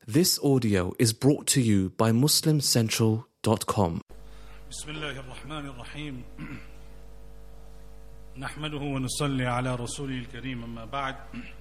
This audio is brought to you by MuslimCentral.com. بسم الله الرحمن الرحيم نحمده ونصلي على رسوله الكريم أما بعد.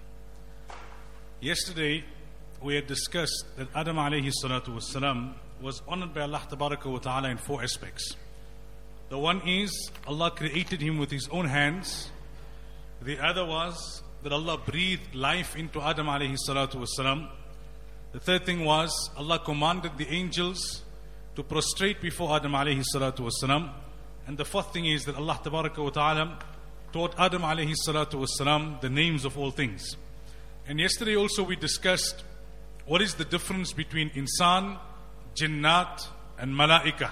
Yesterday we had discussed that Adam alayhi salatu wassalam was honored by Allah tabaraka wa ta'ala in four aspects. The one is Allah created him with his own hands. The other was that Allah breathed life into Adam alayhi salatu wassalam. The third thing was Allah commanded the angels to prostrate before Adam alayhi salatu wasalam. And the fourth thing is that Allah tabaraka wa ta'ala taught Adam alayhi salatu wasalam the names of all things. And yesterday also we discussed what is the difference between insan, jinnat and malaika.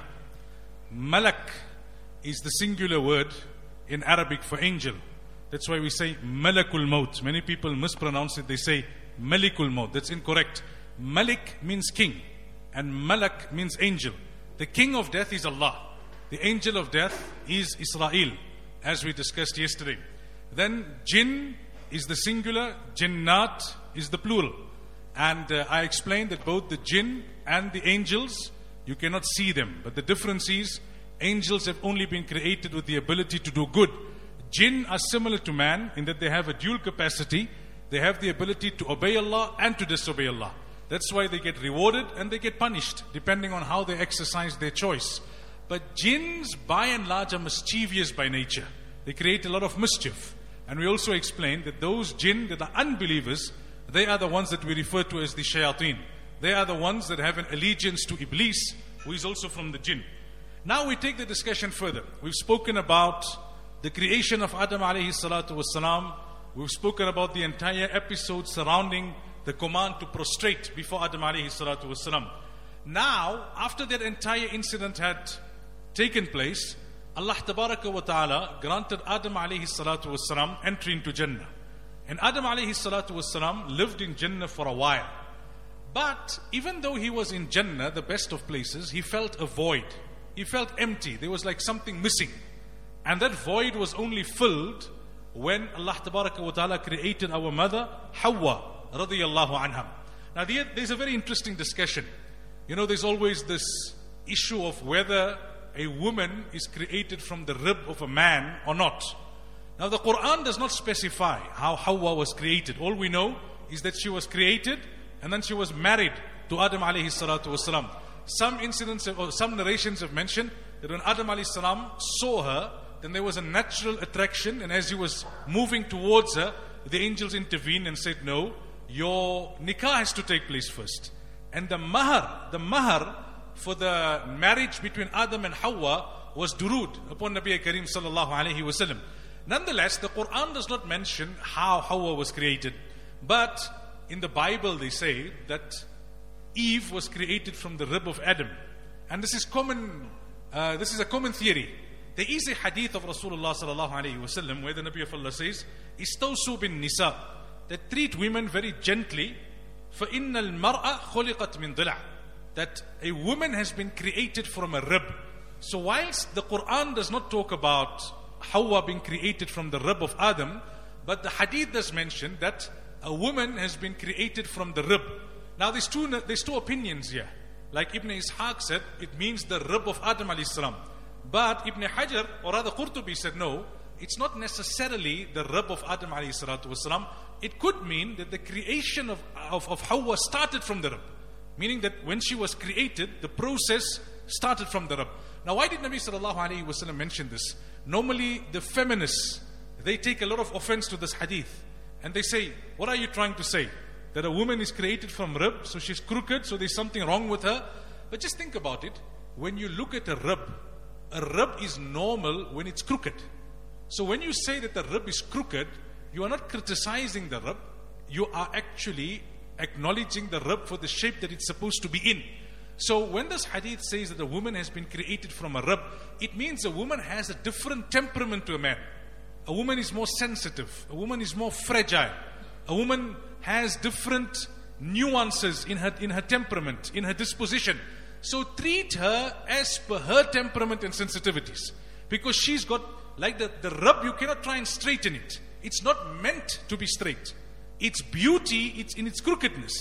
Malak is the singular word in Arabic for angel. That's why we say malakul maut. Many people mispronounce it, they say malikul maut. That's incorrect. Malik means king and Malak means angel. The king of death is Allah. The angel of death is Israel, as we discussed yesterday. Then jinn is the singular, jinnat is the plural. And I explained that both the jinn and the angels, you cannot see them. But the difference is, angels have only been created with the ability to do good. Jinn are similar to man in that they have a dual capacity. They have the ability to obey Allah and to disobey Allah. That's why they get rewarded and they get punished, depending on how they exercise their choice. But jinns, by and large, are mischievous by nature. They create a lot of mischief. And we also explained that those jinn that are unbelievers, they are the ones that we refer to as the shayateen. They are the ones that have an allegiance to Iblis, who is also from the jinn. Now we take the discussion further. We've spoken about the creation of Adam alayhi salatu wassalam. We've spoken about the entire episode surrounding the command to prostrate before Adam alayhi salatu wasalam. Now, after that entire incident had taken place, Allah tabaraka wa ta'ala granted Adam alayhi salatu wasalam entry into Jannah. And Adam alayhi salatu wasalam lived in Jannah for a while. But even though he was in Jannah, the best of places, he felt a void. He felt empty. There was like something missing. And that void was only filled when Allah tabaraka wa ta'ala created our mother, Hawa radiyallahu anha. Now there's a very interesting discussion. You know, there's always this issue of whether a woman is created from the rib of a man or not. Now the Quran does not specify how Hawa was created. All we know is that she was created and then she was married to Adam alayhi salatu wasalam. Some incidents or some narrations have mentioned that when Adam alayhi salam saw her, then there was a natural attraction, and as he was moving towards her, the angels intervened and said, no, your nikah has to take place first. And the mahar for the marriage between Adam and Hawa was durud upon Nabi Karim sallallahu alayhi wasallam. Nonetheless, the Quran does not mention how Hawa was created. But in the Bible they say that Eve was created from the rib of Adam. And this is common. This is a common theory. There is a hadith of Rasulullah sallallahu alayhi wasallam where the Nabi of Allah says, "Istawsu bin nisa," that treat women very gently. فَإِنَّ الْمَرْأَ خُلِقَتْ مِنْ ضِلَعٍ, that a woman has been created from a rib. So whilst the Quran does not talk about Hawa being created from the rib of Adam, but the hadith does mention that a woman has been created from the rib. Now there's two opinions here. Like Ibn Ishaq said, it means the rib of Adam alayhi salam. But Ibn Hajar, or rather Qurtubi, said no, it's not necessarily the rib of Adam alayhi salatu wasalam. It could mean that the creation of Hawa started from the rib. Meaning that when she was created, the process started from the rib. Now why did Nabi sallallahu alayhi wasallam mention this? Normally the feminists, they take a lot of offense to this hadith. And they say, what are you trying to say? That a woman is created from rib, so she's crooked, so there's something wrong with her. But just think about it. When you look at a rib is normal when it's crooked. So when you say that the rib is crooked, you are not criticizing the rib. You are actually acknowledging the rib for the shape that it's supposed to be in. So when this hadith says that a woman has been created from a rib, it means a woman has a different temperament to a man. A woman is more sensitive. A woman is more fragile. A woman has different nuances in her temperament, in her disposition. So treat her as per her temperament and sensitivities. Because she's got, like the rib, you cannot try and straighten it. It's not meant to be straight. Its beauty, it's in its crookedness.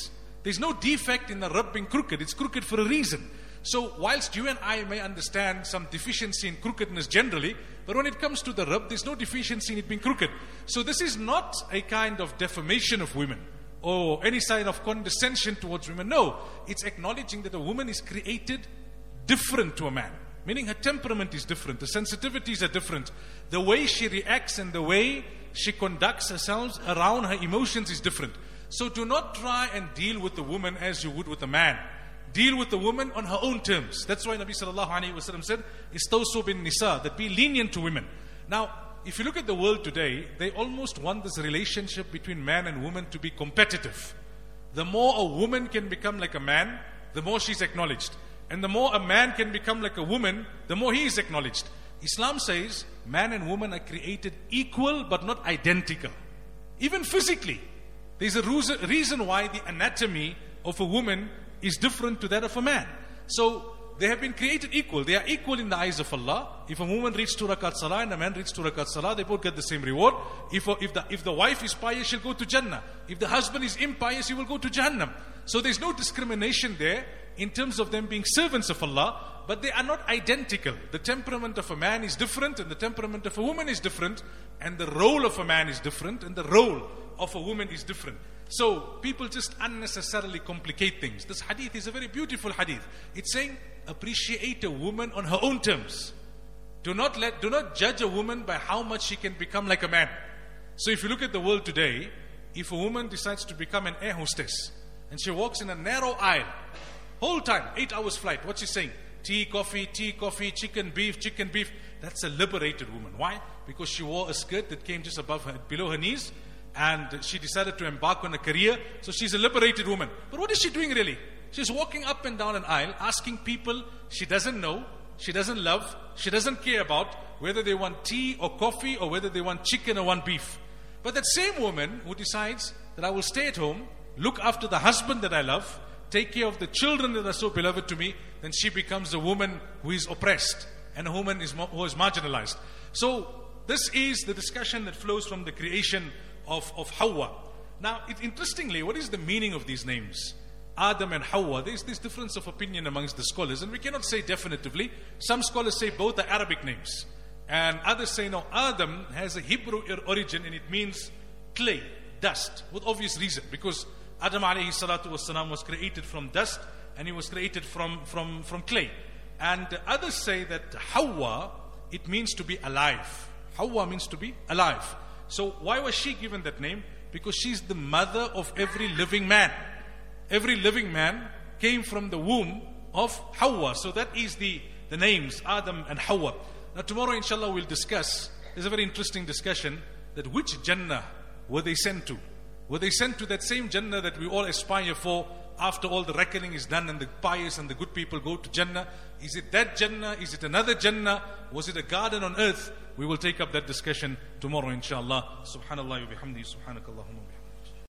There's no defect in the rib being crooked. It's crooked for a reason. So whilst you and I may understand some deficiency in crookedness generally, but when it comes to the rib, there's no deficiency in it being crooked. So this is not a kind of defamation of women or any sign of condescension towards women. No, it's acknowledging that a woman is created different to a man. Meaning her temperament is different, the sensitivities are different. The way she reacts and the way she conducts herself around her emotions is different. So do not try and deal with the woman as you would with a man. Deal with the woman on her own terms. That's why Nabi sallallahu alayhi wa sallam said, Istawsu bin nisa, that be lenient to women. Now, if you look at the world today, they almost want this relationship between man and woman to be competitive. The more a woman can become like a man, the more she's acknowledged. And the more a man can become like a woman, the more he is acknowledged. Islam says, man and woman are created equal but not identical. Even physically. There's a reason why the anatomy of a woman is different to that of a man. So they have been created equal. They are equal in the eyes of Allah. If a woman reads 2 rakat salah and a man reads 2 rakat salah, they both get the same reward. If the wife is pious, she'll go to Jannah. If the husband is impious, he will go to Jahannam. So there's no discrimination there in terms of them being servants of Allah, but they are not identical. The temperament of a man is different and the temperament of a woman is different, and the role of a man is different and the role of a woman is different. So people just unnecessarily complicate things. This hadith is a very beautiful hadith. It's saying appreciate a woman on her own terms. Do not judge a woman by how much she can become like a man. So if you look at the world today, if a woman decides to become an air hostess and she walks in a narrow aisle, whole time, 8 hours flight, what's she saying? Tea, coffee, chicken, beef. That's a liberated woman. Why? Because she wore a skirt that came just below her knees, and she decided to embark on a career. So she's a liberated woman. But what is she doing really? She's walking up and down an aisle, asking people she doesn't know, she doesn't love, she doesn't care about, whether they want tea or coffee or whether they want chicken or want beef. But that same woman who decides that I will stay at home, look after the husband that I love, take care of the children that are so beloved to me, then she becomes a woman who is oppressed and a woman who is marginalized. So this is the discussion that flows from the creation of Hawa. Now, interestingly, what is the meaning of these names? Adam and Hawa. There's this difference of opinion amongst the scholars, and we cannot say definitively. Some scholars say both are Arabic names, and others say no, Adam has a Hebrew origin and it means clay, dust, with obvious reason, because Adam alayhi salatu wasalam was created from dust and he was created from clay. And others say that Hawa, it means to be alive. Hawa means to be alive. So why was she given that name? Because she's the mother of every living man. Every living man came from the womb of Hawa. So that is the names, Adam and Hawa. Now tomorrow inshallah we'll discuss, there's a very interesting discussion, that which Jannah were they sent to? Were they sent to that same Jannah that we all aspire for after all the reckoning is done and the pious and the good people go to Jannah? Is it that Jannah? Is it another Jannah? Was it a garden on earth? We will take up that discussion tomorrow inshallah. Subhanallah wa bihamdi, subhanakallahumma wa bihamdi.